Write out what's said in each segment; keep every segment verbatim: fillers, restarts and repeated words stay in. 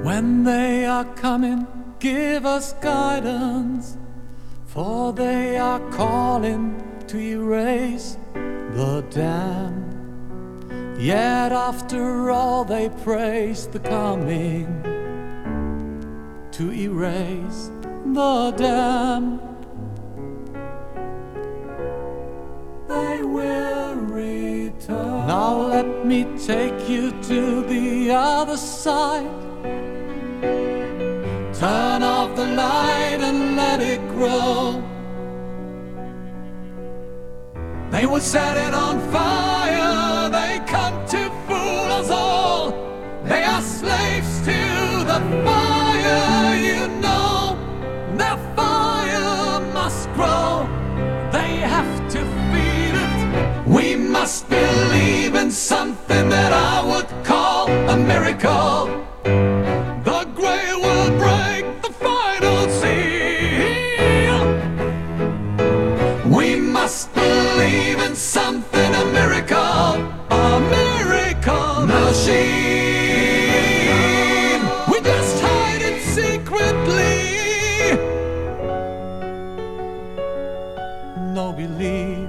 When they are coming, give us guidance, for they are calling to erase the dam. Yet after all they praise the coming to erase the dam. They will return. Now let me take you to the other side. Turn off the light and let it grow. They will set it on fire. They come to fool us all. They are slaves to the fire, you know. Their fire must grow. They have to feed it. We must believe in something that I would call a miracle. The grey will break the final seal. We must believe in something, a miracle, a miracle machine. We just hide it secretly. No believe,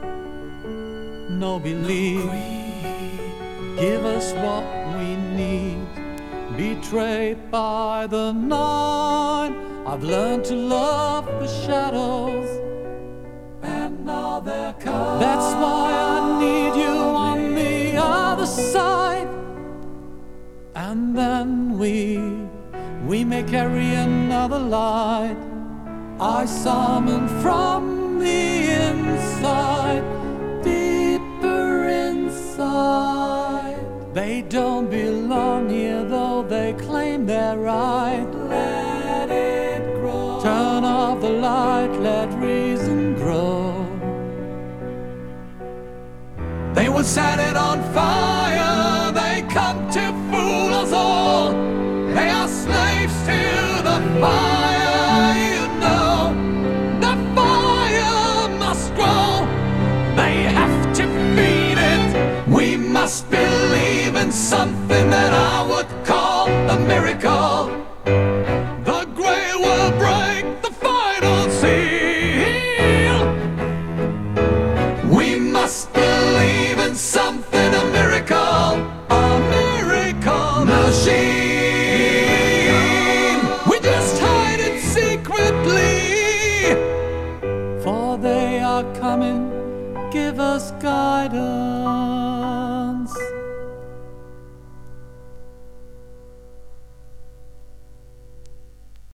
no believe. Give us what we need. Betrayed by the night, I've learned to love the shadows, and now they're coming. That's why I need you on the other side. And then we, we may carry another light. I summon from the inside, deeper inside. They don't belong here, though they claim they're right. Let it grow. Turn off the light, let reason grow. They will set it on fire. They come to fool us all. They are slaves to the fire, you know. The fire must grow. They have to feed it. We must believe in something that I would call a miracle. The grey will break the final seal. We must believe in something, a miracle, a miracle machine. We just hide it secretly, for they are coming, give us guidance.